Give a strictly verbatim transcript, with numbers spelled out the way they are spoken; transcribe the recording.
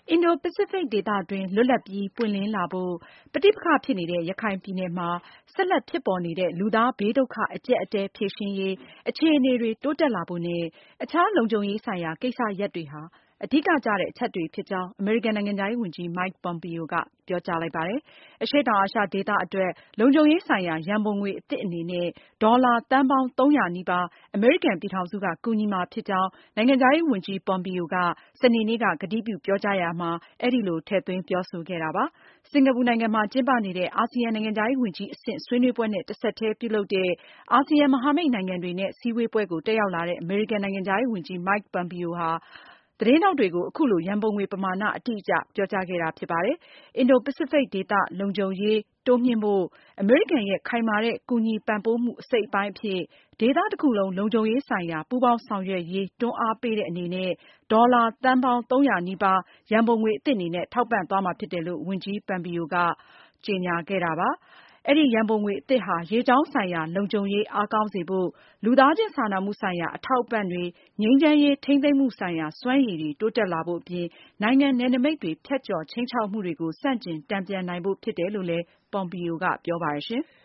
အင်ဒို-ပစိဖိတ်ဒေသတွင်း လွတ်လပ်ပြီး ပွင့်လင်းလာဖို့ ပဋိပက္ခဖြစ်နေတဲ့ ရခိုင်ပြည်နယ်မှာ ဆက်လက်ဖြစ်ပေါ်နေတဲ့ လူသားဘေးဒုက္ခအကျပ်အတည်းဖြေရှင်းရေး အခြေအနေတွေ တိုးတက်လာဖို့နဲ့ အခြားလုံခြုံရေးဆိုင်ရာ ကိစ္စရပ်တွေဟာ အဓိကကျတဲ့အချက်တွေဖြစ်ကြောင်း အမေရိကန်နိုင်ငံခြားရေးဝန်ကြီး Mike Pompeo ကပြောကြားလိုက်ပါတယ်။ အရှေ့တောင်အာရှဒေသအတွက် လုံခြုံရေးဆိုင်ရာ ရန်ပုံငွေအသစ်အနေနဲ့ ဒေါ်လာသန်းပေါင်း သုံးရာနီးပါး အမေရိကန်ပြည်ထောင်စုက ကူညီမှာဖြစ်ကြောင်း နိုင်ငံခြားရေးဝန်ကြီး Pompeo က စနေနေ့က ကတိပြုပြောကြားရာမှာ အဲဒီလို ထည့်သွင်းပြောဆိုခဲ့တာပါ။ စင်္ကာပူနိုင်ငံမှာ ကျင်းပနေတဲ့ အာဆီယံနိုင်ငံခြားရေးဝန်ကြီးအဆင့် ဆွေးနွေးပွဲနဲ့ တဆက်တည်းပြုလုပ်တဲ့ အာဆီယံမဟာမိတ်နိုင်ငံတွေနဲ့ စည်းဝေးပွဲကို တက်ရောက်လာတဲ့ အမေရိကန်နိုင်ငံခြားရေးဝန်ကြီး Mike Pompeo ဟာ သတင်းထောက်တွေကို အခုလို ရန်ပုံငွေပမာဏ အတိအကျ ပြောကြားခဲ့တာဖြစ်ပါတယ်။ အင်ဒို-ပစိဖိတ်ဒေသ လုံခြုံရေးတိုးမြှင့်ဖို့ အမေရိကန်ရဲ့ ခိုင်မာတဲ့ ကူညီပံ့ပိုးမှု အစိတ်အပိုင်းအဖြစ် ဒေသတခုလုံး လုံခြုံရေးဆိုင်ရာ ပူးပေါင်းဆောင်ရွက်ရေး တွန်းအားပေးတဲ့အနေနဲ့ ဒေါ်လာသန်းပေါင်း သုံးရာနီးပါး ရန်ပုံငွေအသစ်အနေနဲ့ ထောက်ပံ့သွားမှာဖြစ်တယ်လို့ ဝန်ကြီး Pompeo ကကြေညာခဲ့တာပါ။ အဲဒီရန်ပုံငွေအသစ်ဟာ ရေကြောင်းဆိုင်ရာ လုံခြုံရေးအားကောင်းစေဖို့၊ လူသားချင်းစာနာမှုဆိုင်ရာ အထောက်အပံ့တွေ၊ ငြိမ်းချမ်းရေးထိန်းသိမ်းမှုဆိုင်ရာ စွမ်းရည်တွေ တိုးတက်လာဖို့အပြင် နိုင်ငံနယ်နိမိတ်တွေ ဖြတ်ကျော်ခြိမ်းခြောက်မှုတွေကို ဆန့်ကျင်တန်ပြန်နိုင်ဖို့ ဖြစ်တယ်လို့လည်း Pompeo ကပြောပါတယ်။